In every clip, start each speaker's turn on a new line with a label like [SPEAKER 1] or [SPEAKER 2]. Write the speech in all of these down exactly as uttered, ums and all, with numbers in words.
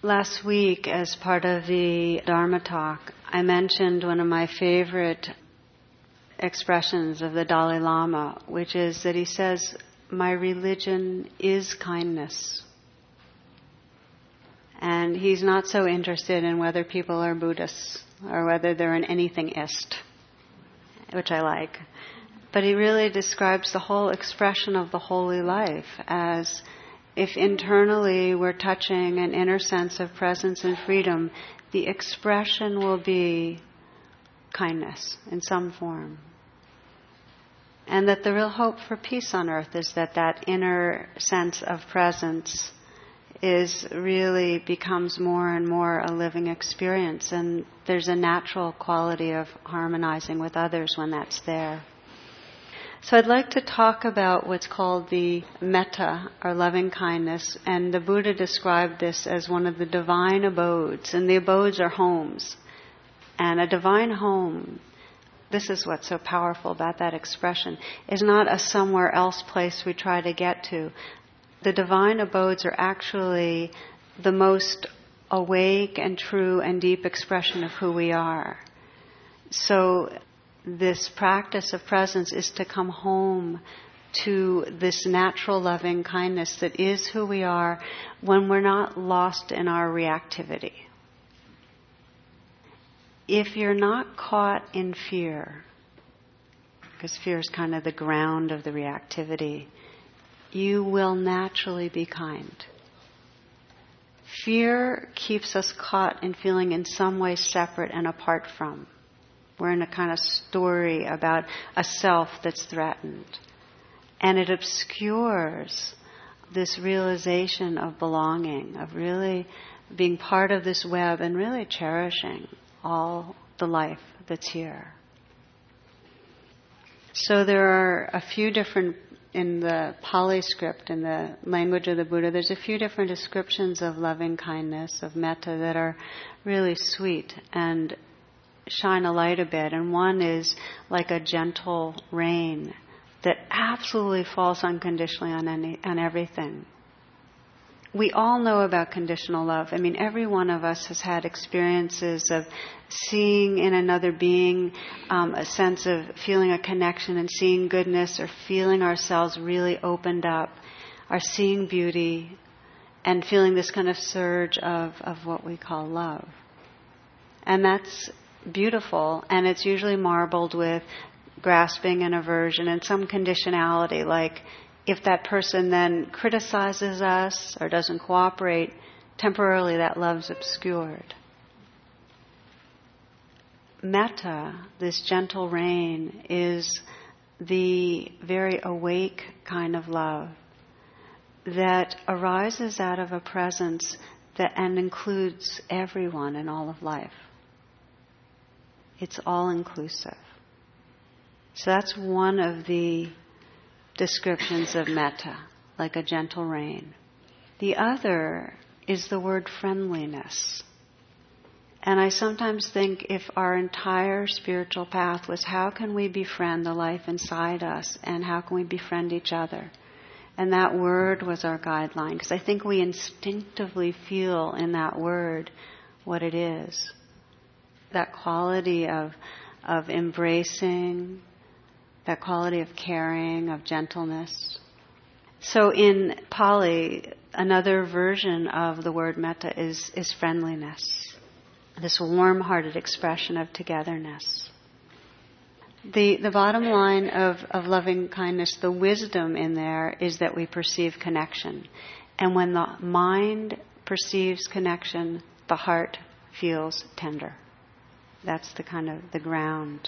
[SPEAKER 1] Last week, as part of the Dharma talk, I mentioned one of my favorite expressions of the Dalai Lama, which is that he says, "My religion is kindness." And he's not so interested in whether people are Buddhists or whether they're an anythingist, which I like. But he really describes the whole expression of the holy life as if internally we're touching an inner sense of presence and freedom, the expression will be kindness in some form. And that the real hope for peace on earth is that that inner sense of presence is really becomes more and more a living experience, and there's a natural quality of harmonizing with others when that's there. So I'd like to talk about what's called the metta, or loving kindness, and the Buddha described this as one of the divine abodes, and the abodes are homes. And a divine home, this is what's so powerful about that expression, is not a somewhere else place we try to get to. The divine abodes are actually the most awake and true and deep expression of who we are. So this practice of presence is to come home to this natural loving kindness that is who we are when we're not lost in our reactivity. If you're not caught in fear, because fear is kind of the ground of the reactivity, you will naturally be kind. Fear keeps us caught in feeling in some way separate and apart from. We're in a kind of story about a self that's threatened. And it obscures this realization of belonging, of really being part of this web and really cherishing all the life that's here. So there are a few different, in the Pali script, in the language of the Buddha, there's a few different descriptions of loving kindness, of metta, that are really sweet and shine a light a bit. And one is like a gentle rain that absolutely falls unconditionally on any, on everything. We all know about conditional love. I mean, every one of us has had experiences of seeing in another being um, a sense of feeling a connection and seeing goodness, or feeling ourselves really opened up, or seeing beauty and feeling this kind of surge of, of what we call love. And that's beautiful, and it's usually marbled with grasping and aversion and some conditionality, like if that person then criticizes us or doesn't cooperate, temporarily that love's obscured. Metta, this gentle rain, is the very awake kind of love that arises out of a presence that and includes everyone in all of life. It's all inclusive. So that's one of the descriptions of metta, like a gentle rain. The other is the word friendliness. And I sometimes think if our entire spiritual path was how can we befriend the life inside us, and how can we befriend each other? And that word was our guideline, because I think we instinctively feel in that word what it is. That quality of of embracing, that quality of caring, of gentleness. So in Pali, another version of the word metta is, is friendliness, this warm-hearted expression of togetherness. The the bottom line of, of loving kindness, the wisdom in there is that we perceive connection. And when the mind perceives connection, the heart feels tender. That's the kind of the ground.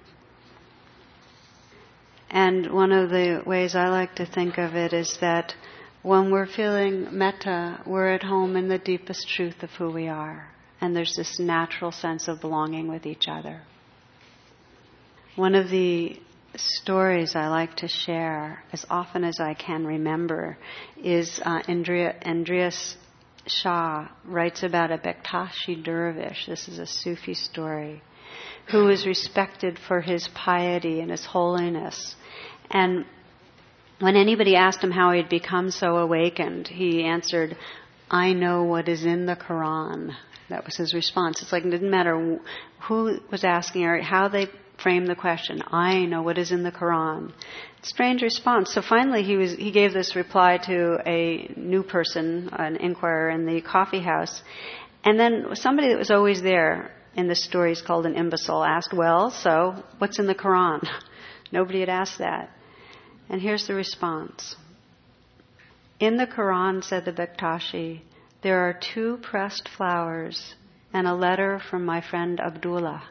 [SPEAKER 1] And one of the ways I like to think of it is that when we're feeling metta, we're at home in the deepest truth of who we are. And there's this natural sense of belonging with each other. One of the stories I like to share as often as I can remember is uh, Andrea, Andreas Shah writes about a Bektashi dervish. This is a Sufi story, who was respected for his piety and his holiness. And when anybody asked him how he had become so awakened, he answered, I know what is in the Quran. That was his response. It's like it didn't matter who was asking or how they framed the question. I know what is in the Quran. Strange response. So finally he was he gave this reply to a new person, an inquirer in the coffee house. And then somebody that was always there in the story is called an imbecile asked, well, so what's in the Quran? Nobody had asked that. And here's the response. In the Quran, said the Bektashi, there are two pressed flowers and a letter from my friend Abdullah.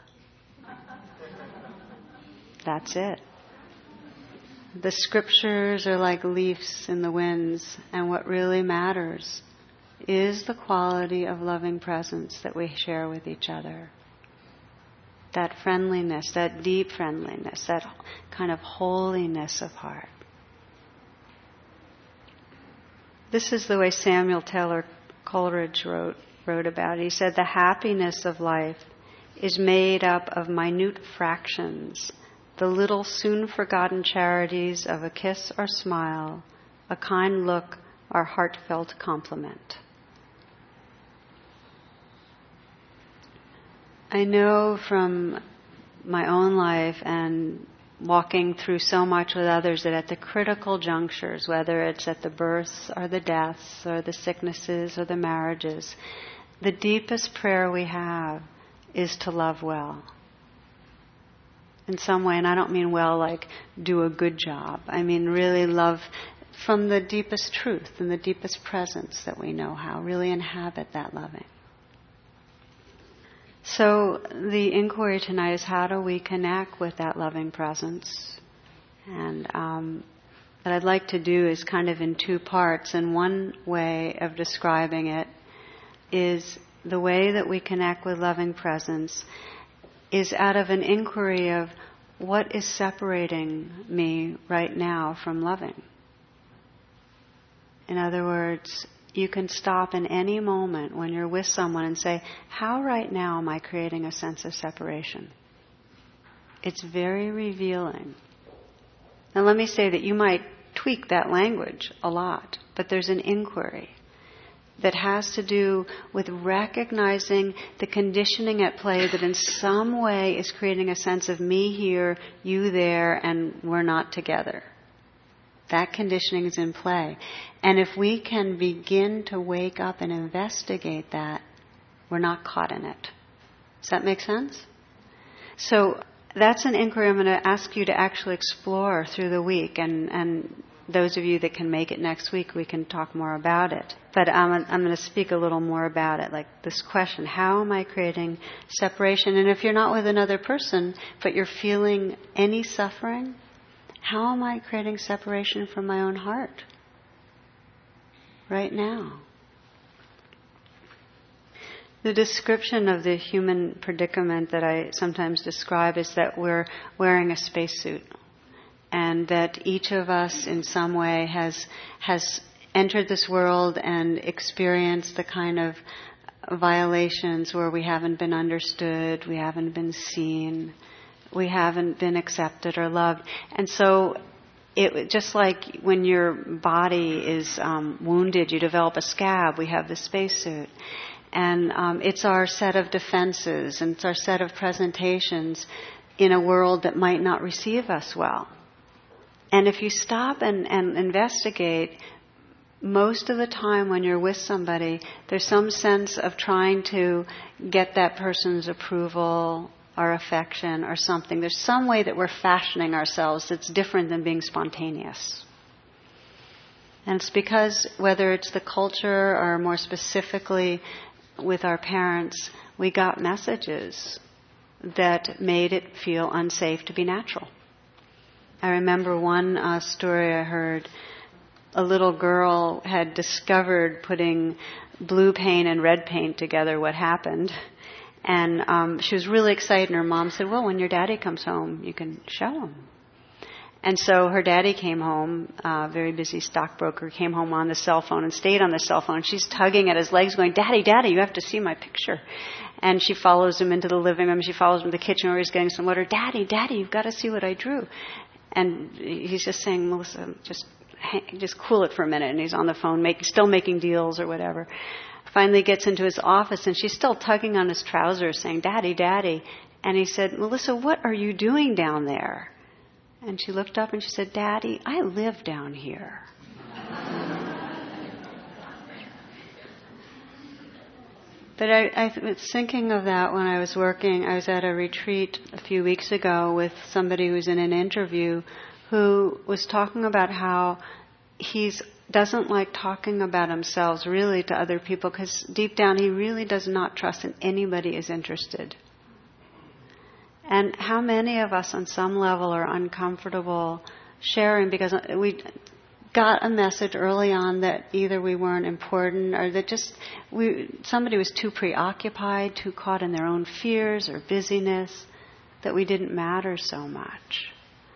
[SPEAKER 1] That's it. The scriptures are like leaves in the winds, and what really matters is the quality of loving presence that we share with each other. That friendliness, that deep friendliness, that kind of holiness of heart. This is the way Samuel Taylor Coleridge wrote, wrote about it. He said, the happiness of life is made up of minute fractions, the little soon forgotten charities of a kiss or smile, a kind look or heartfelt compliment. I know from my own life and walking through so much with others that at the critical junctures, whether it's at the births or the deaths or the sicknesses or the marriages, the deepest prayer we have is to love well. In some way, and I don't mean well like do a good job. I mean really love from the deepest truth and the deepest presence that we know how. Really inhabit that loving. So the inquiry tonight is how do we connect with that loving presence? And um, what I'd like to do is kind of in two parts. And one way of describing it is the way that we connect with loving presence is out of an inquiry of what is separating me right now from loving. In other words, you can stop in any moment when you're with someone and say, how right now am I creating a sense of separation? It's very revealing. Now let me say that you might tweak that language a lot, but there's an inquiry that has to do with recognizing the conditioning at play that in some way is creating a sense of me here, you there, and we're not together. That conditioning is in play. And if we can begin to wake up and investigate that, we're not caught in it. Does that make sense? So that's an inquiry I'm going to ask you to actually explore through the week. And, and those of you that can make it next week, we can talk more about it. But um, I'm going to speak a little more about it, like this question, how am I creating separation? And if you're not with another person, but you're feeling any suffering, how am I creating separation from my own heart right now? The description of the human predicament that I sometimes describe is that we're wearing a spacesuit, and that each of us in some way has has entered this world and experienced the kind of violations where we haven't been understood, we haven't been seen, we haven't been accepted or loved. And so it just like when your body is um, wounded, you develop a scab, we have the spacesuit. And um, it's our set of defenses and it's our set of presentations in a world that might not receive us well. And if you stop and, and investigate, most of the time when you're with somebody, there's some sense of trying to get that person's approval or affection or something. There's some way that we're fashioning ourselves that's different than being spontaneous. And it's because whether it's the culture or more specifically with our parents, we got messages that made it feel unsafe to be natural. I remember one uh, story I heard. A little girl had discovered putting blue paint and red paint together what happened. And um, she was really excited, and her mom said, well, when your daddy comes home, you can show him. And so her daddy came home, a uh, very busy stockbroker, came home on the cell phone and stayed on the cell phone. She's tugging at his legs going, Daddy, Daddy, you have to see my picture. And she follows him into the living room. She follows him to the kitchen where he's getting some water. Daddy, Daddy, you've got to see what I drew. And he's just saying, Melissa, just just cool it for a minute. And he's on the phone, make, still making deals or whatever. Finally gets into his office, and she's still tugging on his trousers, saying, "Daddy, Daddy." And he said, "Melissa, what are you doing down there?" And she looked up and she said, "Daddy, I live down here." But I, I was thinking of that when I was working. I was at a retreat a few weeks ago with somebody who was in an interview who was talking about how he doesn't like talking about himself really to other people because deep down he really does not trust that anybody is interested. And how many of us on some level are uncomfortable sharing because we got a message early on that either we weren't important or that just we somebody was too preoccupied, too caught in their own fears or busyness, that we didn't matter so much.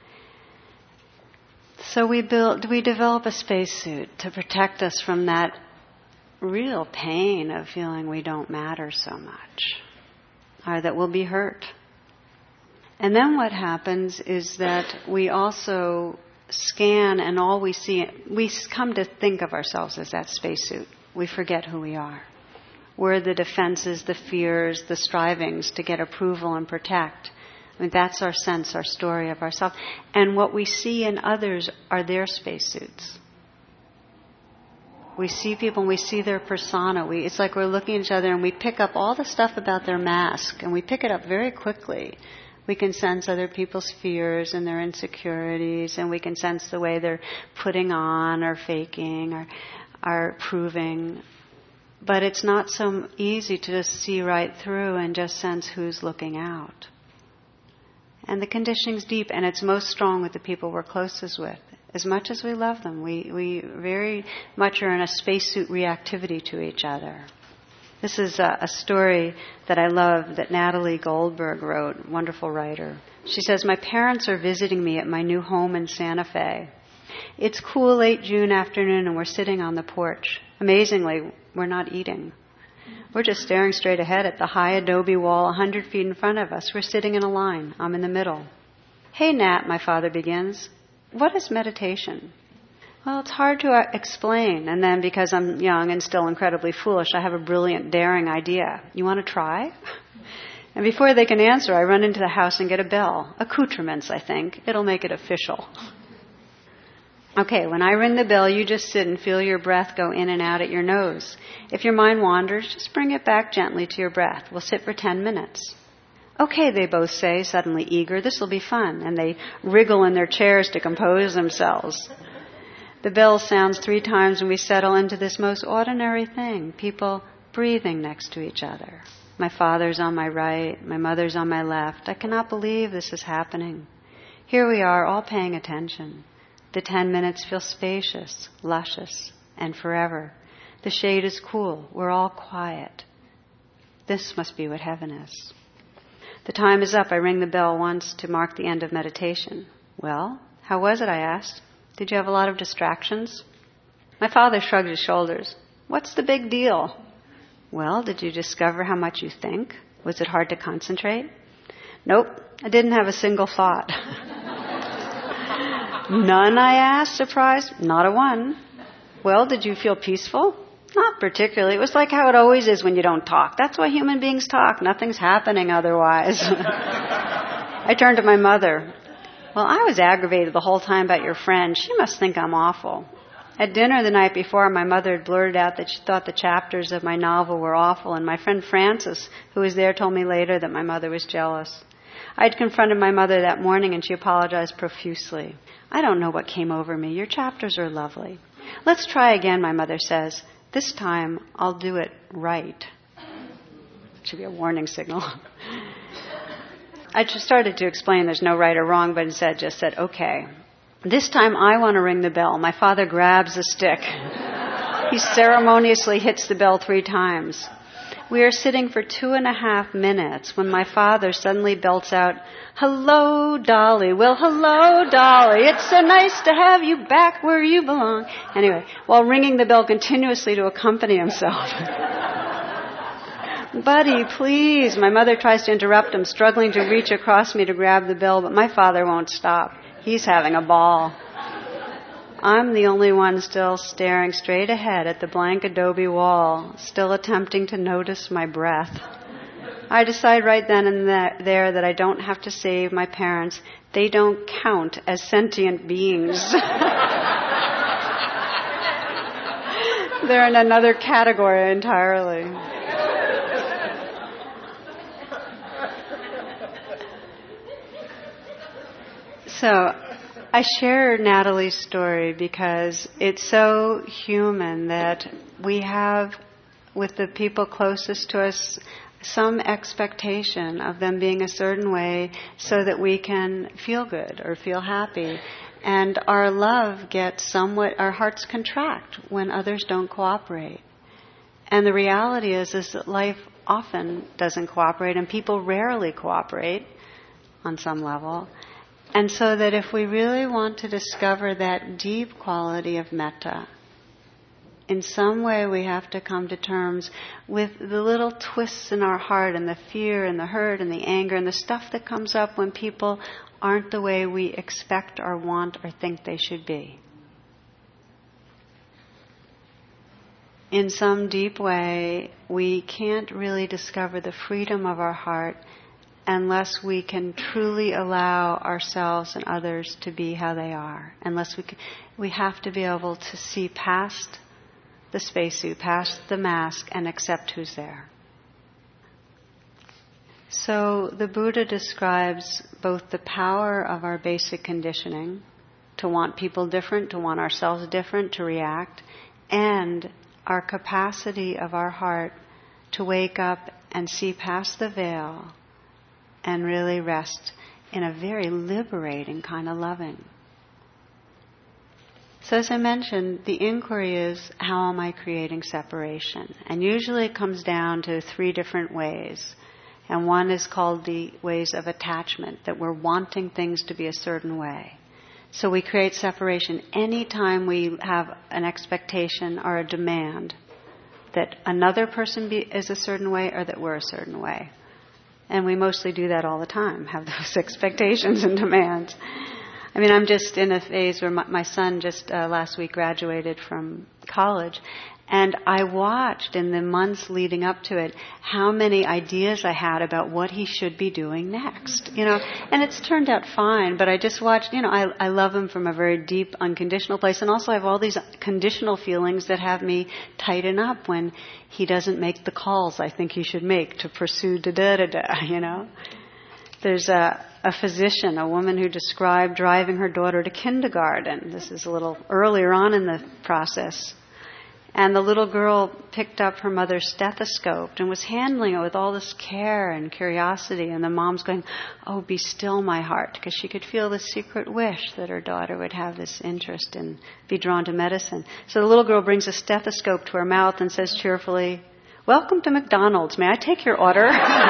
[SPEAKER 1] So we built, we develop a spacesuit to protect us from that real pain of feeling we don't matter so much, or that we'll be hurt. And then what happens is that we also scan, and all we see, we come to think of ourselves as that spacesuit. We forget who we are. We're the defenses, the fears, the strivings to get approval and protect. I mean, that's our sense, our story of ourselves. And what we see in others are their spacesuits. We see people and we see their persona. We, it's like we're looking at each other and we pick up all the stuff about their mask, and we pick it up very quickly. We can sense other people's fears and their insecurities, and we can sense the way they're putting on or faking or are proving. But it's not so easy to just see right through and just sense who's looking out. And the conditioning's deep, and it's most strong with the people we're closest with. As much as we love them, we, we very much are in a spacesuit reactivity to each other. This is a, a story that I love that Natalie Goldberg wrote, wonderful writer. She says, "My parents are visiting me at my new home in Santa Fe. It's cool late June afternoon and we're sitting on the porch. Amazingly, we're not eating. We're just staring straight ahead at the high adobe wall a hundred feet in front of us. We're sitting in a line. I'm in the middle. 'Hey, Nat,' my father begins, 'what is meditation?' Well, it's hard to uh, explain. And then because I'm young and still incredibly foolish, I have a brilliant, daring idea. You want to try?" And before they can answer, I run into the house and get a bell. Accoutrements, I think. It'll make it official. Okay, when I ring the bell, you just sit and feel your breath go in and out at your nose. If your mind wanders, just bring it back gently to your breath. We'll sit for ten minutes. Okay, they both say, suddenly eager. This will be fun. And they wriggle in their chairs to compose themselves. The bell sounds three times and we settle into this most ordinary thing, people breathing next to each other. My father's on my right, my mother's on my left. I cannot believe this is happening. Here we are, all paying attention. The ten minutes feel spacious, luscious, and forever. The shade is cool. We're all quiet. This must be what heaven is. The time is up. I ring the bell once to mark the end of meditation. Well, how was it, I asked. Did you have a lot of distractions? My father shrugged his shoulders. What's the big deal? Well, did you discover how much you think? Was it hard to concentrate? Nope, I didn't have a single thought. None, I asked, surprised. Not a one. Well, did you feel peaceful? Not particularly. It was like how it always is when you don't talk. That's why human beings talk. Nothing's happening otherwise. I turned to my mother. Well, I was aggravated the whole time about your friend. She must think I'm awful. At dinner the night before, my mother had blurted out that she thought the chapters of my novel were awful, and my friend Frances, who was there, told me later that my mother was jealous. I'd confronted my mother that morning, and she apologized profusely. I don't know what came over me. Your chapters are lovely. Let's try again, my mother says. This time, I'll do it right. Should be a warning signal. I just started to explain there's no right or wrong, but instead just said, okay. This time I want to ring the bell. My father grabs a stick. He ceremoniously hits the bell three times. We are sitting for two and a half minutes when my father suddenly belts out, "Hello, Dolly." Well, hello, Dolly. It's so nice to have you back where you belong. Anyway, while ringing the bell continuously to accompany himself. Buddy, please. My mother tries to interrupt him, struggling to reach across me to grab the bell, but my father won't stop. He's having a ball. I'm the only one still staring straight ahead at the blank adobe wall, still attempting to notice my breath. I decide right then and there that I don't have to save my parents. They don't count as sentient beings. They're in another category entirely. So, I share Natalie's story because it's so human that we have, with the people closest to us, some expectation of them being a certain way so that we can feel good or feel happy. And our love gets somewhat, our hearts contract when others don't cooperate. And the reality is, is that life often doesn't cooperate, and people rarely cooperate on some level. And so that if we really want to discover that deep quality of metta, in some way we have to come to terms with the little twists in our heart and the fear and the hurt and the anger and the stuff that comes up when people aren't the way we expect or want or think they should be. In some deep way, we can't really discover the freedom of our heart unless we can truly allow ourselves and others to be how they are. Unless we can, we have to be able to see past the spacesuit, past the mask, and accept who's there. So the Buddha describes both the power of our basic conditioning, to want people different, to want ourselves different, to react, and our capacity of our heart to wake up and see past the veil and really rest in a very liberating kind of loving. So as I mentioned, the inquiry is, how am I creating separation? And usually it comes down to three different ways. And one is called the ways of attachment, that we're wanting things to be a certain way. So we create separation anytime we have an expectation or a demand that another person be, is a certain way or that we're a certain way. And we mostly do that all the time, have those expectations and demands. I mean, I'm just in a phase where my, my son just uh, last week graduated from college, and I watched in the months leading up to it how many ideas I had about what he should be doing next, you know, and it's turned out fine, but I just watched, you know, I, I love him from a very deep, unconditional place, and also I have all these conditional feelings that have me tighten up when he doesn't make the calls I think he should make to pursue da-da-da-da, you know. There's a, a physician, a woman who described driving her daughter to kindergarten. This is a little earlier on in the process. And the little girl picked up her mother's stethoscope and was handling it with all this care and curiosity. And the mom's going, "Oh, be still, my heart," because she could feel the secret wish that her daughter would have this interest and be drawn to medicine. So the little girl brings a stethoscope to her mouth and says cheerfully, "Welcome to McDonald's. May I take your order?"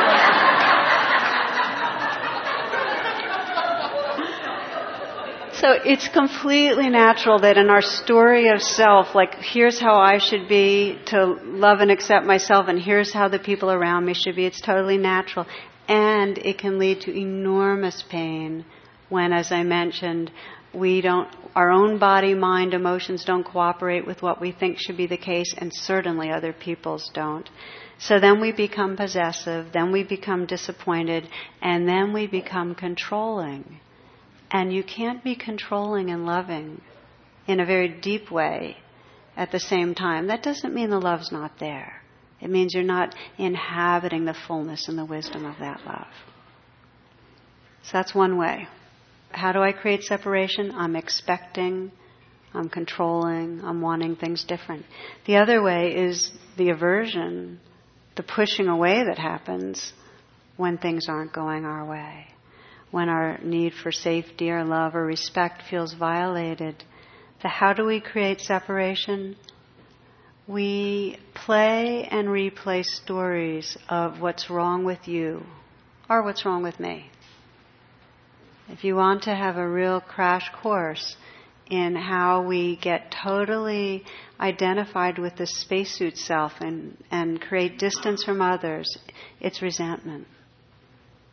[SPEAKER 1] So it's completely natural that in our story of self, like, here's how I should be to love and accept myself, and here's how the people around me should be. It's totally natural. And it can lead to enormous pain when, as I mentioned, we don't, our own body, mind, emotions don't cooperate with what we think should be the case, and certainly other people's don't. So then we become possessive, then we become disappointed, and then we become controlling. And you can't be controlling and loving in a very deep way at the same time. That doesn't mean the love's not there. It means you're not inhabiting the fullness and the wisdom of that love. So that's one way. How do I create separation? I'm expecting, I'm controlling, I'm wanting things different. The other way is the aversion, the pushing away that happens when things aren't going our way. When our need for safety or love or respect feels violated. So how do we create separation? We play and replay stories of what's wrong with you or what's wrong with me. If you want to have a real crash course in how we get totally identified with the spacesuit self and, and create distance from others, it's resentment.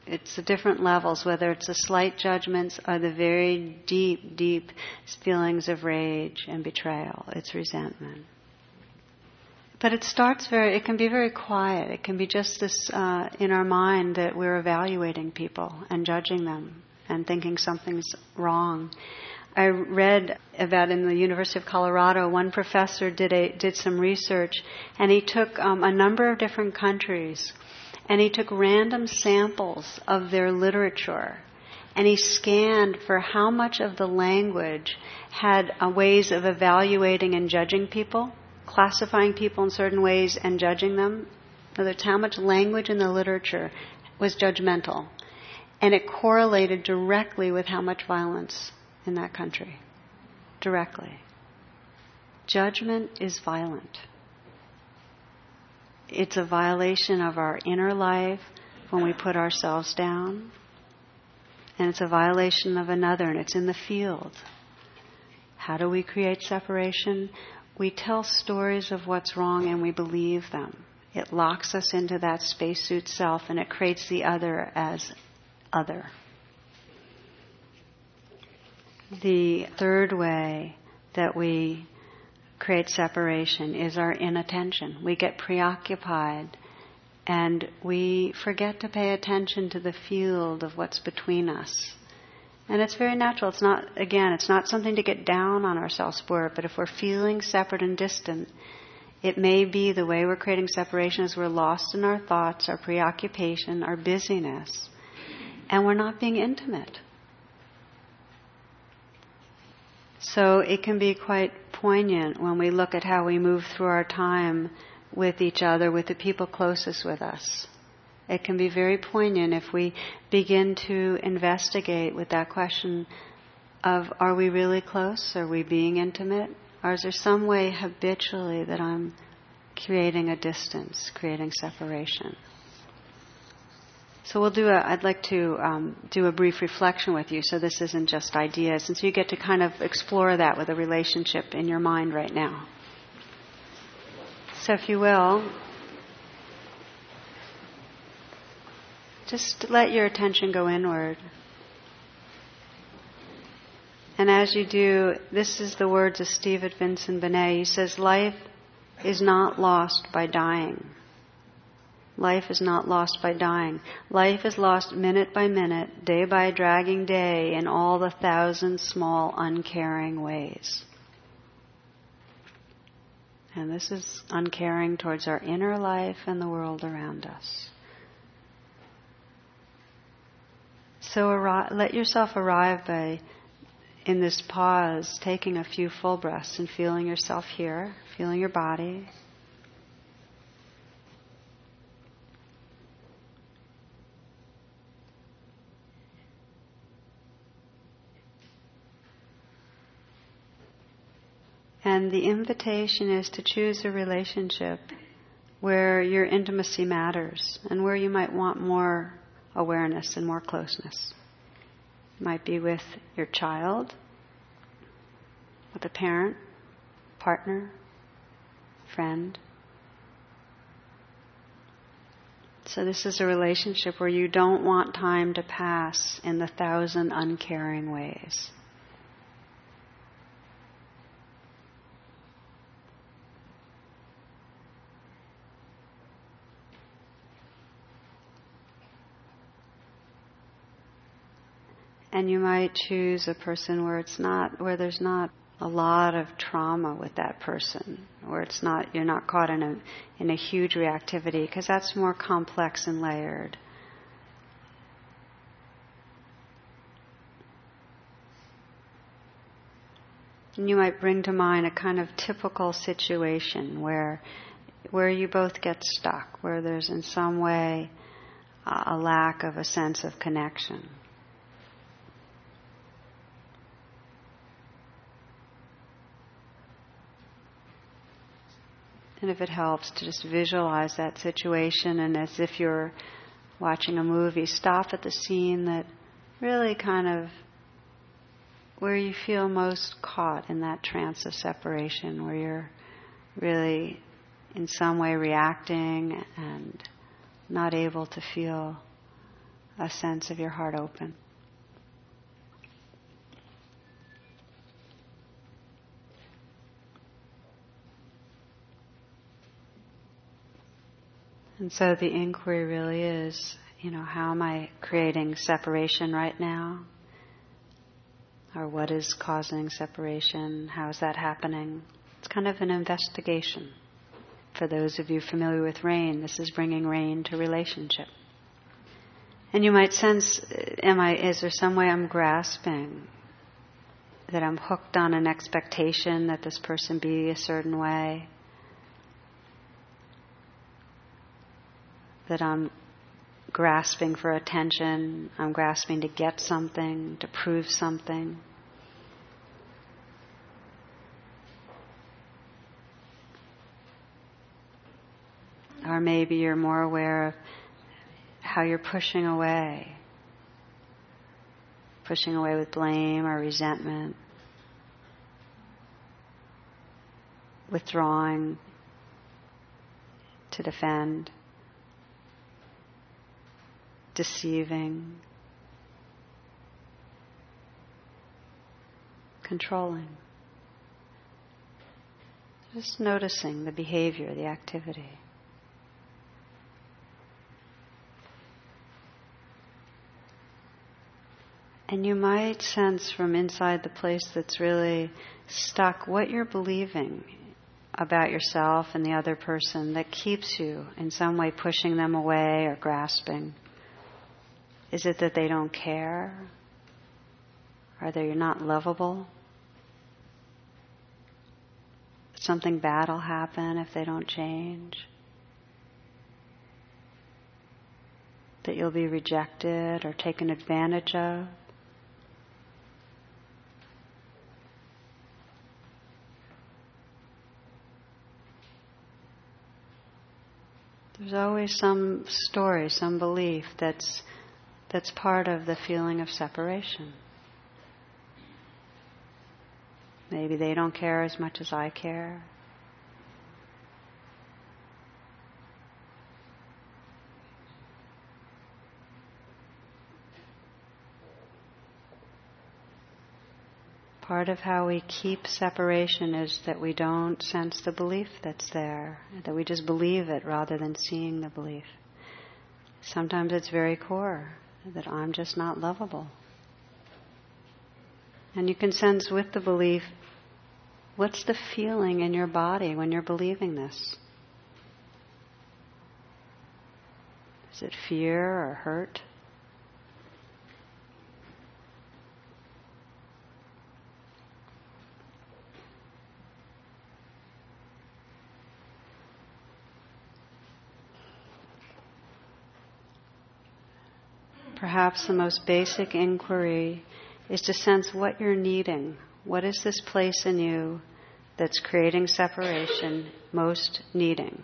[SPEAKER 1] It's the different levels, whether it's the slight judgments or the very deep, deep feelings of rage and betrayal. It's resentment. But it starts very, it can be very quiet. It can be just this uh, in our mind that we're evaluating people and judging them and thinking something's wrong. I read about in the University of Colorado, one professor did a did some research, and he took um, a number of different countries, and he took random samples of their literature, and he scanned for how much of the language had uh, ways of evaluating and judging people, classifying people in certain ways and judging them. In other words, how much language in the literature was judgmental. And it correlated directly with how much violence in that country. Directly. Judgment is violent. It's a violation of our inner life when we put ourselves down. And it's a violation of another, and it's in the field. How do we create separation? We tell stories of what's wrong and we believe them. It locks us into that spacesuit self, and it creates the other as other. The third way that we create separation is our inattention. We get preoccupied and we forget to pay attention to the field of what's between us. And it's very natural. It's not, again, it's not something to get down on ourselves for, but if we're feeling separate and distant, it may be the way we're creating separation is we're lost in our thoughts, our preoccupation, our busyness, and we're not being intimate. So it can be quite poignant when we look at how we move through our time with each other, with the people closest with us. It can be very poignant if we begin to investigate with that question of, are we really close? Are we being intimate? Or is there some way habitually that I'm creating a distance, creating separation? So we'll do a, I'd like to um, do a brief reflection with you, so this isn't just ideas, and so you get to kind of explore that with a relationship in your mind right now. So if you will, just let your attention go inward. And as you do, this is the words of Stephen Vincent Benet. He says, life is not lost by dying. Life is not lost by dying. Life is lost minute by minute, day by dragging day, in all the thousand small, uncaring ways. And this is uncaring towards our inner life and the world around us. So arri- let yourself arrive by, in this pause, taking a few full breaths and feeling yourself here, feeling your body. And the invitation is to choose a relationship where your intimacy matters and where you might want more awareness and more closeness. It might be with your child, with a parent, partner, friend. So this is a relationship where you don't want time to pass in the thousand uncaring ways. And you might choose a person where it's not, where there's not a lot of trauma with that person, where it's not, you're not caught in a in a huge reactivity, because that's more complex and layered. And you might bring to mind a kind of typical situation where where you both get stuck, where there's in some way uh, a lack of a sense of connection. And if it helps to just visualize that situation, and as if you're watching a movie, stop at the scene that really kind of, where you feel most caught in that trance of separation, where you're really in some way reacting and not able to feel a sense of your heart open. And so the inquiry really is, you know, how am I creating separation right now? Or what is causing separation? How is that happening? It's kind of an investigation. For those of you familiar with rain, this is bringing rain to relationship. And you might sense, am I, is there some way I'm grasping? That I'm hooked on an expectation that this person be a certain way? That I'm grasping for attention, I'm grasping to get something, to prove something. Or maybe you're more aware of how you're pushing away, pushing away with blame or resentment, withdrawing to defend, deceiving, controlling. Just noticing the behavior, the activity. And you might sense from inside the place that's really stuck what you're believing about yourself and the other person that keeps you in some way pushing them away or grasping. Is it that they don't care? Are they not lovable? Something bad will happen if they don't change? That you'll be rejected or taken advantage of? There's always some story, some belief that's that's part of the feeling of separation. Maybe they don't care as much as I care. Part of how we keep separation is that we don't sense the belief that's there, that we just believe it rather than seeing the belief. Sometimes it's very core, that I'm just not lovable. And you can sense with the belief, what's the feeling in your body when you're believing this? Is it fear or hurt? Perhaps the most basic inquiry is to sense what you're needing. What is this place in you that's creating separation most needing?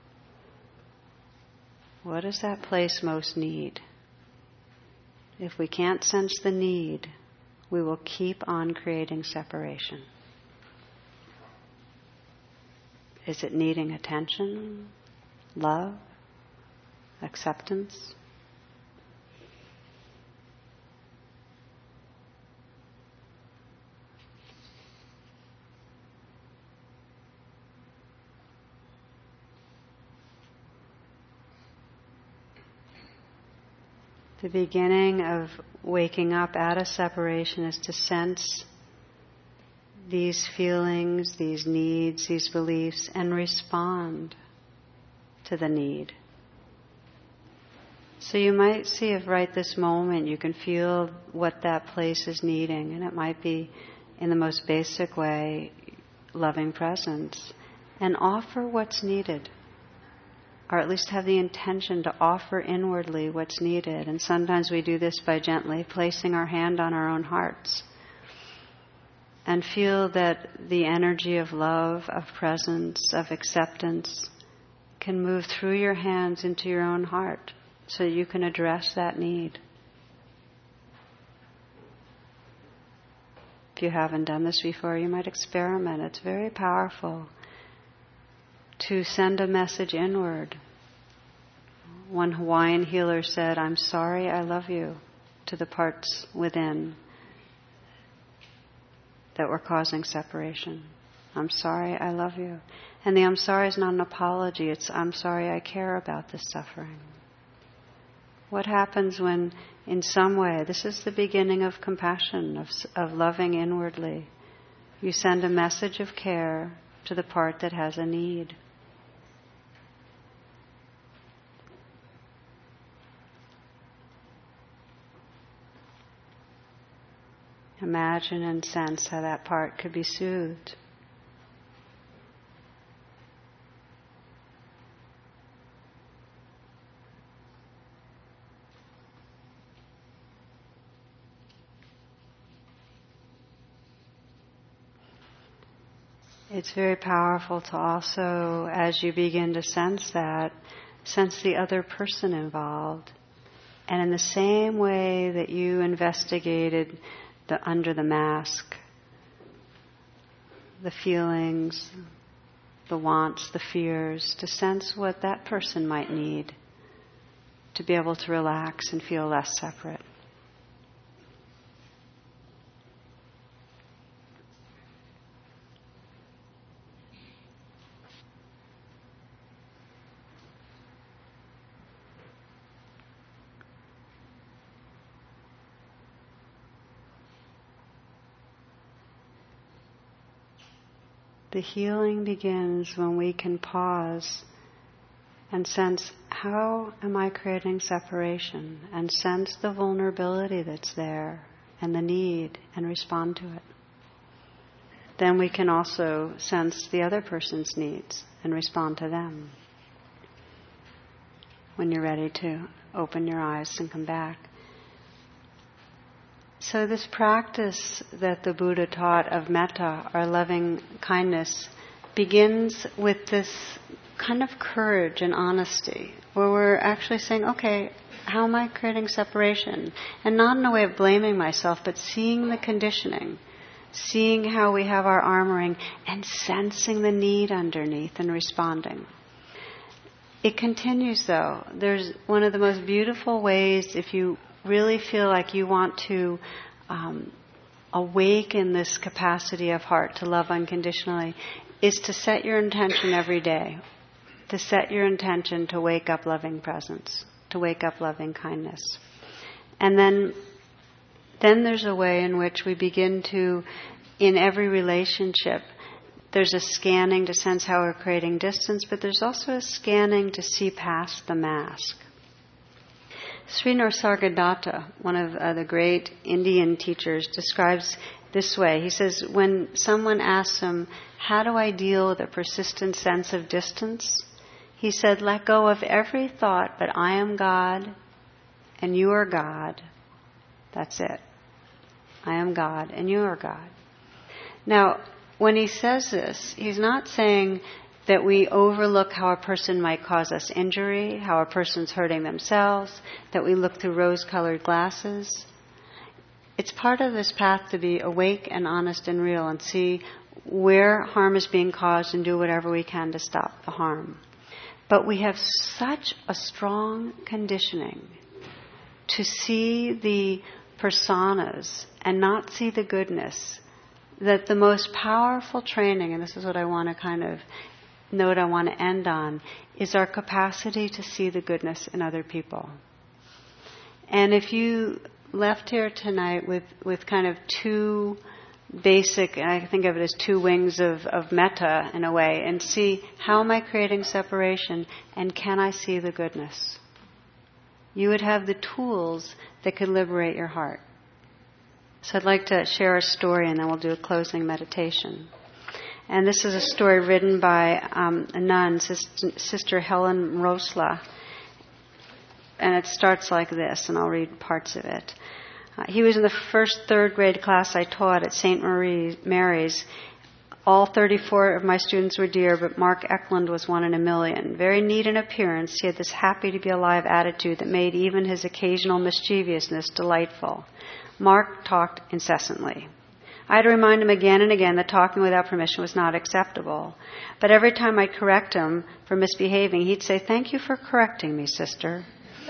[SPEAKER 1] What does that place most need? If we can't sense the need, we will keep on creating separation. Is it needing attention, love, acceptance? The beginning of waking up out of separation is to sense these feelings, these needs, these beliefs, and respond to the need. So you might see if right this moment you can feel what that place is needing, and it might be in the most basic way, loving presence, and offer what's needed. Or at least have the intention to offer inwardly what's needed. And sometimes we do this by gently placing our hand on our own hearts. And feel that the energy of love, of presence, of acceptance can move through your hands into your own heart so you can address that need. If you haven't done this before, you might experiment. It's very powerful to send a message inward. One Hawaiian healer said, "I'm sorry, I love you," to the parts within that were causing separation. I'm sorry, I love you. And the I'm sorry is not an apology. It's I'm sorry, I care about this suffering. What happens when, in some way, this is the beginning of compassion, of, of loving inwardly. You send a message of care to the part that has a need. Imagine and sense how that part could be soothed. It's very powerful to also, as you begin to sense that, sense the other person involved. And in the same way that you investigated the under the mask, the feelings, the wants, the fears, to sense what that person might need to be able to relax and feel less separate. The healing begins when we can pause and sense, how am I creating separation? And sense the vulnerability that's there and the need and respond to it. Then we can also sense the other person's needs and respond to them. When you're ready to open your eyes and come back. So this practice that the Buddha taught of metta, or loving kindness, begins with this kind of courage and honesty, where we're actually saying, okay, how am I creating separation? And not in a way of blaming myself, but seeing the conditioning, seeing how we have our armoring, and sensing the need underneath and responding. It continues though. There's one of the most beautiful ways, if you really feel like you want to um, awaken this capacity of heart to love unconditionally, is to set your intention every day. To set your intention to wake up loving presence, to wake up loving kindness. And then, then there's a way in which we begin to, in every relationship, there's a scanning to sense how we're creating distance, but there's also a scanning to see past the mask. Sri Nisargadatta, one of uh, the great Indian teachers, describes this way. He says, when someone asks him, how do I deal with a persistent sense of distance? He said, let go of every thought, but I am God and you are God. That's it. I am God and you are God. Now, when he says this, he's not saying that we overlook how a person might cause us injury, how a person's hurting themselves, that we look through rose-colored glasses. It's part of this path to be awake and honest and real and see where harm is being caused and do whatever we can to stop the harm. But we have such a strong conditioning to see the personas and not see the goodness, that the most powerful training, and this is what I want to kind of note I want to end on, is our capacity to see the goodness in other people. And if you left here tonight with, with kind of two basic, I think of it as two wings of, of metta in a way, and see, how am I creating separation and can I see the goodness? You would have the tools that could liberate your heart. So I'd like to share a story and then we'll do a closing meditation. And this is a story written by um, a nun, Sister Helen Rosla. And it starts like this, and I'll read parts of it. Uh, he was in the first third grade class I taught at Saint Mary's. All thirty-four of my students were dear, but Mark Eklund was one in a million. Very neat in appearance, he had this happy-to-be-alive attitude that made even his occasional mischievousness delightful. Mark talked incessantly. I had to remind him again and again that talking without permission was not acceptable. But every time I'd correct him for misbehaving, he'd say, "Thank you for correcting me, sister."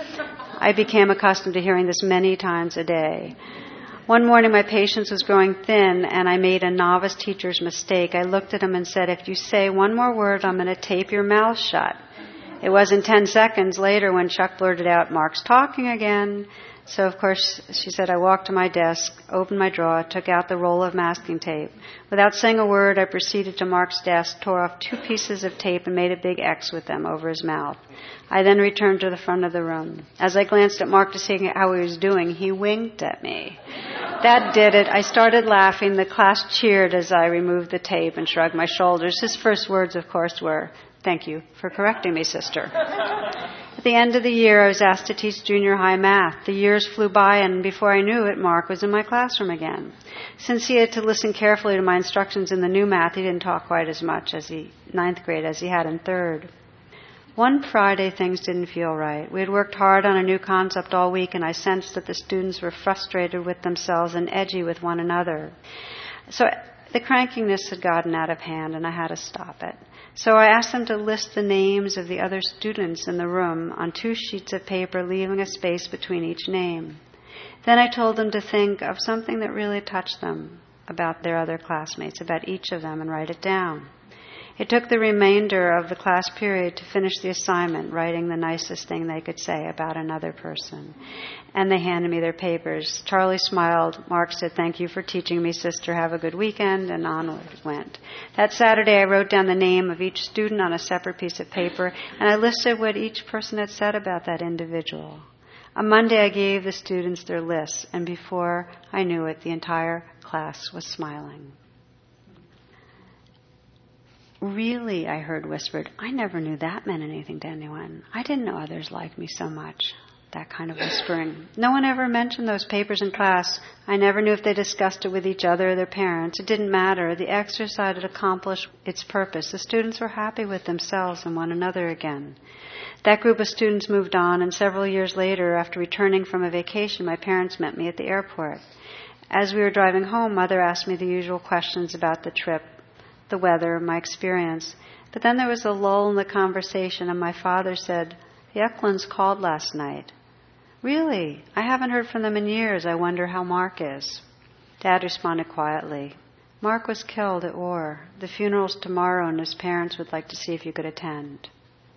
[SPEAKER 1] I became accustomed to hearing this many times a day. One morning my patience was growing thin and I made a novice teacher's mistake. I looked at him and said, "If you say one more word, I'm going to tape your mouth shut." It wasn't ten seconds later when Chuck blurted out, "Mark's talking again." So, of course, she said, I walked to my desk, opened my drawer, took out the roll of masking tape. Without saying a word, I proceeded to Mark's desk, tore off two pieces of tape and made a big X with them over his mouth. I then returned to the front of the room. As I glanced at Mark to see how he was doing, he winked at me. That did it. I started laughing. The class cheered as I removed the tape and shrugged my shoulders. His first words, of course, were, "Thank you for correcting me, sister." At the end of the year, I was asked to teach junior high math. The years flew by, and before I knew it, Mark was in my classroom again. Since he had to listen carefully to my instructions in the new math, he didn't talk quite as much as he ninth grade as he had in third. One Friday, things didn't feel right. We had worked hard on a new concept all week, and I sensed that the students were frustrated with themselves and edgy with one another. So the crankiness had gotten out of hand, and I had to stop it. So I asked them to list the names of the other students in the room on two sheets of paper, leaving a space between each name. Then I told them to think of something that really touched them about their other classmates, about each of them, and write it down. It took the remainder of the class period to finish the assignment, writing the nicest thing they could say about another person. And they handed me their papers. Charlie smiled. Mark said, "Thank you for teaching me, sister. Have a good weekend," and onward it went. That Saturday, I wrote down the name of each student on a separate piece of paper, and I listed what each person had said about that individual. On Monday, I gave the students their lists, and before I knew it, the entire class was smiling. "Really," I heard whispered, "I never knew that meant anything to anyone. I didn't know others liked me so much." That kind of whispering. No one ever mentioned those papers in class. I never knew if they discussed it with each other or their parents. It didn't matter. The exercise had accomplished its purpose. The students were happy with themselves and one another again. That group of students moved on, and several years later, after returning from a vacation, my parents met me at the airport. As we were driving home, Mother asked me the usual questions about the trip, the weather, my experience. But then there was a lull in the conversation, and my father said, "The Eklunds called last night." "Really? I haven't heard from them in years. I wonder how Mark is." Dad responded quietly, "Mark was killed at war. The funeral's tomorrow, and his parents would like to see if you could attend."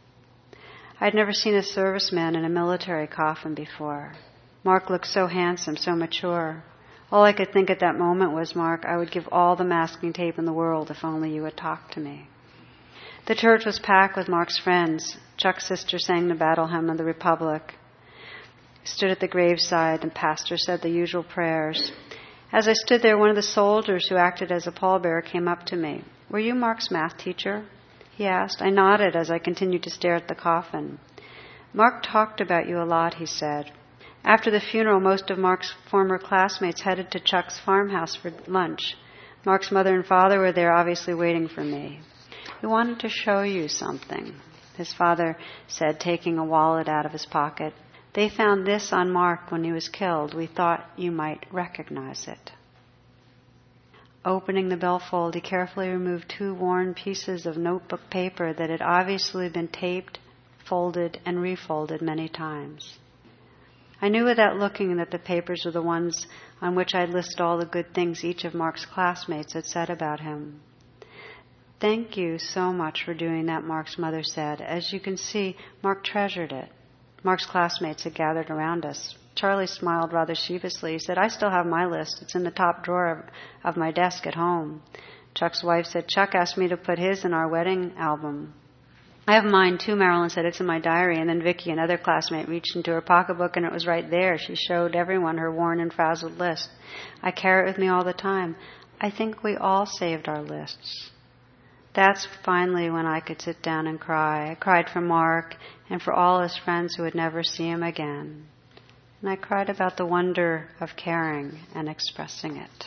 [SPEAKER 1] I'd never seen a serviceman in a military coffin before. Mark looked so handsome, so mature. All I could think at that moment was, "Mark, I would give all the masking tape in the world if only you would talk to me." The church was packed with Mark's friends. Chuck's sister sang the battle hymn of the Republic. I stood at the graveside. The pastor said the usual prayers. As I stood there, one of the soldiers who acted as a pallbearer came up to me. "Were you Mark's math teacher?" he asked. I nodded as I continued to stare at the coffin. "Mark talked about you a lot," he said. After the funeral, most of Mark's former classmates headed to Chuck's farmhouse for lunch. Mark's mother and father were there, obviously waiting for me. "We wanted to show you something," his father said, taking a wallet out of his pocket. "They found this on Mark when he was killed. We thought you might recognize it." Opening the billfold, he carefully removed two worn pieces of notebook paper that had obviously been taped, folded, and refolded many times. I knew without looking that the papers were the ones on which I'd listed all the good things each of Mark's classmates had said about him. "Thank you so much for doing that," Mark's mother said. As you can see, Mark treasured it. Mark's classmates had gathered around us. Charlie smiled rather sheepishly. He said, "I still have my list. It's in the top drawer of, of my desk at home." Chuck's wife said, "Chuck asked me to put his in our wedding album." "I have mine too," Marilyn said. "It's in my diary." And then Vicky, another classmate, reached into her pocketbook and it was right there. She showed everyone her worn and frazzled list. "I carry it with me all the time. I think we all saved our lists." That's finally when I could sit down and cry. I cried for Mark and for all his friends who would never see him again. And I cried about the wonder of caring and expressing it.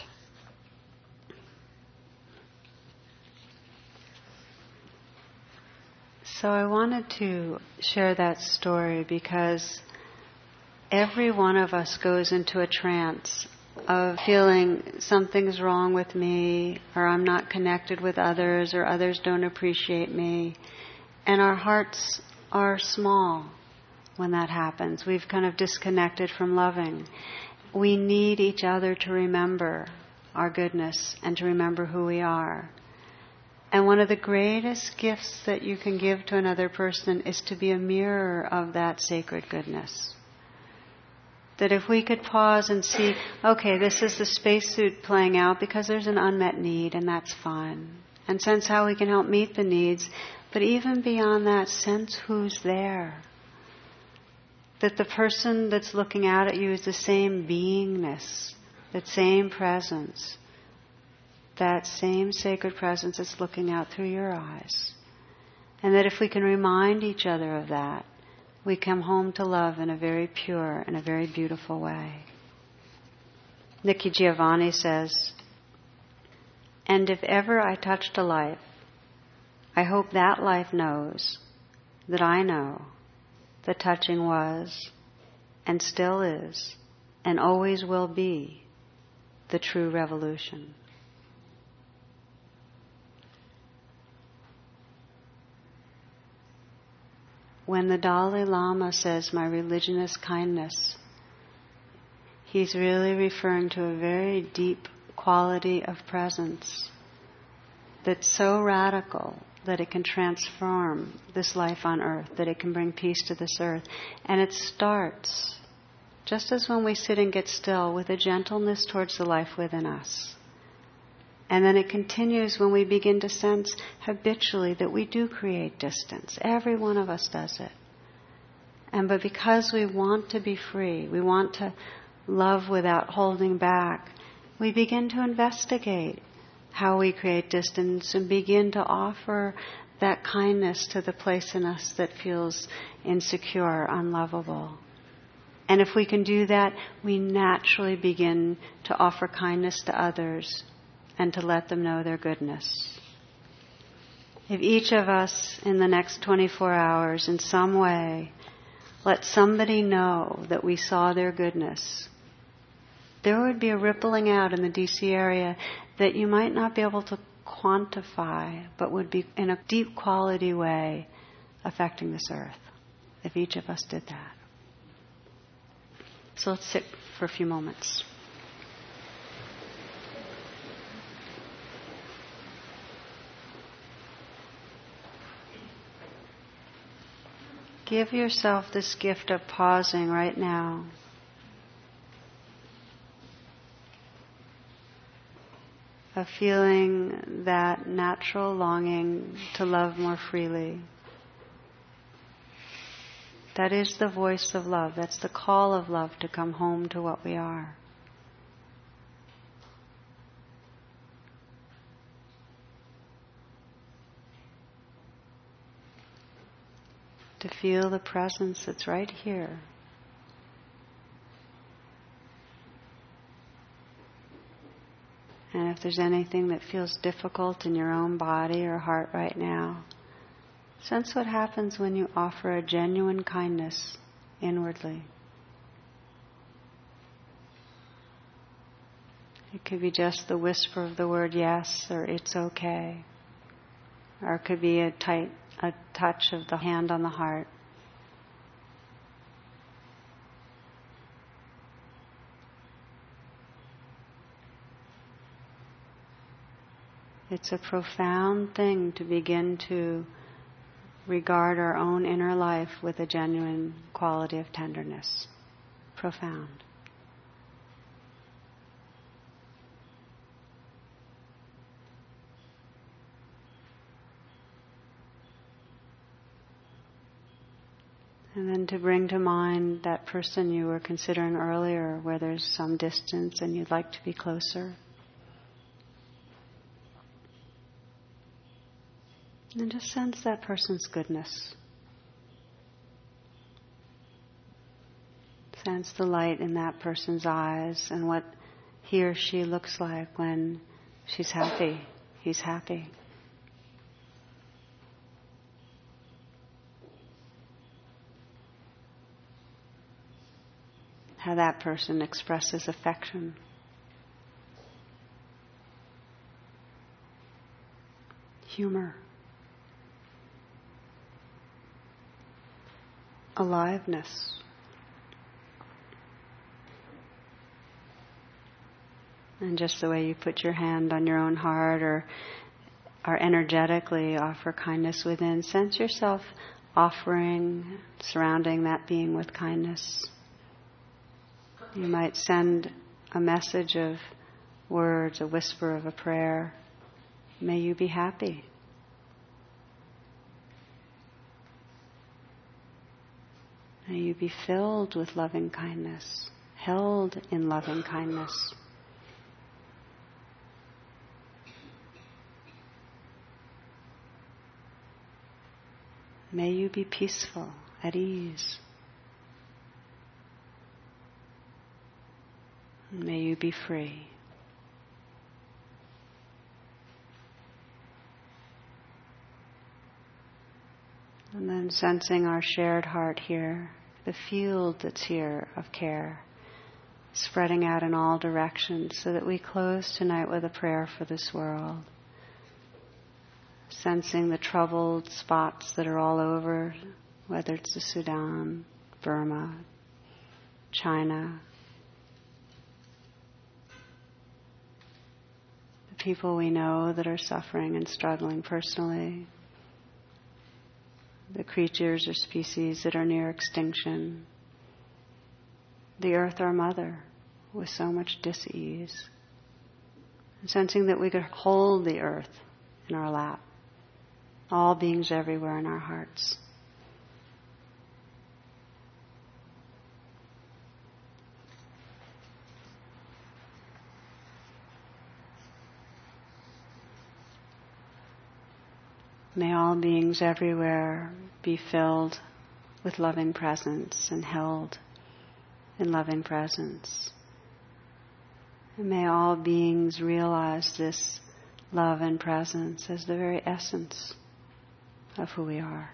[SPEAKER 1] So I wanted to share that story because every one of us goes into a trance of feeling something's wrong with me, or I'm not connected with others, or others don't appreciate me. And our hearts are small when that happens. We've kind of disconnected from loving. We need each other to remember our goodness and to remember who we are. And one of the greatest gifts that you can give to another person is to be a mirror of that sacred goodness. That if we could pause and see, okay, this is the spacesuit playing out because there's an unmet need, and that's fine. And sense how we can help meet the needs. But even beyond that, sense who's there. That the person that's looking out at you is the same beingness, that same presence, that same sacred presence that's looking out through your eyes. And that if we can remind each other of that, we come home to love in a very pure and a very beautiful way. Nikki Giovanni says, "And if ever I touched a life, I hope that life knows that I know that touching was and still is and always will be the true revolution." When the Dalai Lama says, "My religion is kindness," he's really referring to a very deep quality of presence that's so radical that it can transform this life on earth, that it can bring peace to this earth. And it starts, just as when we sit and get still, with a gentleness towards the life within us. And then it continues when we begin to sense habitually that we do create distance. Every one of us does it. And but because we want to be free, we want to love without holding back, we begin to investigate how we create distance and begin to offer that kindness to the place in us that feels insecure, unlovable. And if we can do that, we naturally begin to offer kindness to others and to let them know their goodness. If each of us in the next twenty-four hours in some way let somebody know that we saw their goodness, there would be a rippling out in the D C area that you might not be able to quantify, but would be in a deep quality way affecting this earth, if each of us did that. So let's sit for a few moments. Give yourself this gift of pausing right now. Of feeling that natural longing to love more freely. That is the voice of love. That's the call of love to come home to what we are. To feel the presence that's right here. And if there's anything that feels difficult in your own body or heart right now, sense what happens when you offer a genuine kindness inwardly. It could be just the whisper of the word yes, or it's okay. Or it could be a tight, a touch of the hand on the heart. It's a profound thing to begin to regard our own inner life with a genuine quality of tenderness. Profound. And then to bring to mind that person you were considering earlier, where there's some distance and you'd like to be closer. And just sense that person's goodness. Sense the light in that person's eyes and what he or she looks like when she's happy, he's happy. How that person expresses affection humor, aliveness. And just the way you put your hand on your own heart or, or energetically offer kindness within, sense yourself offering, surrounding that being with kindness. You might send a message of words, a whisper of a prayer. May you be happy. May you be filled with loving kindness, held in loving kindness. May you be peaceful, at ease. May you be free. And then sensing our shared heart here, the field that's here of care, spreading out in all directions so that we close tonight with a prayer for this world. Sensing the troubled spots that are all over, whether it's the Sudan, Burma, China, the people we know that are suffering and struggling personally, the creatures or species that are near extinction, the earth, our mother, with so much dis-ease. And sensing that we could hold the earth in our lap, all beings everywhere in our hearts. May all beings everywhere be filled with loving presence and held in loving presence. And may all beings realize this love and presence as the very essence of who we are.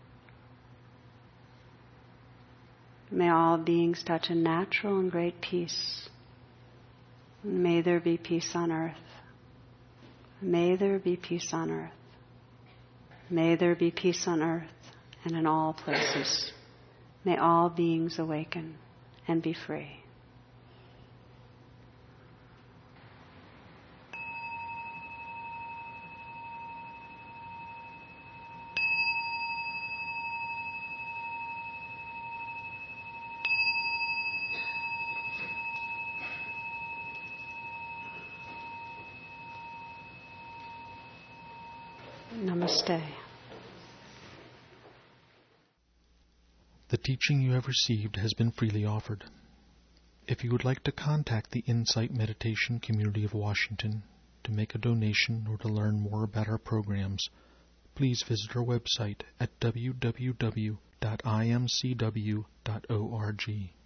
[SPEAKER 1] May all beings touch a natural and great peace. May there be peace on earth. May there be peace on earth. May there be peace on earth and in all places. May all beings awaken and be free. Namaste.
[SPEAKER 2] The teaching you have received has been freely offered. If you would like to contact the Insight Meditation Community of Washington to make a donation or to learn more about our programs, please visit our website at w w w dot i m c w dot org.